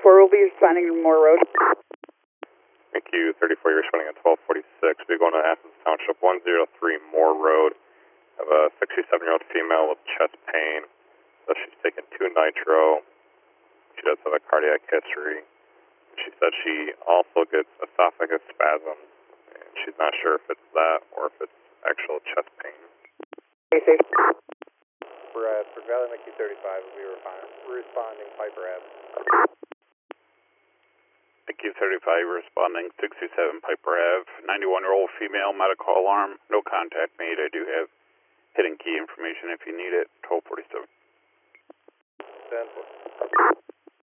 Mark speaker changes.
Speaker 1: 34 will be responding to Moore Road.
Speaker 2: Thank you. 34, you're responding at 1246. We're going to Athens Township, 103 Moore Road. Have a 67-year-old female with chest pain. So she's taken 2 nitro. She does have a cardiac history. She said she also gets esophagus spasms. And she's not sure if it's that or if it's actual chest pain.
Speaker 3: For Valley Mickey 35, we'll be responding Piper Ave.
Speaker 4: Mickey 35 responding 67 Piper Ave. 91-year-old female, medical alarm, no contact made. I do have hidden key information if you need it. 1247.
Speaker 3: 10.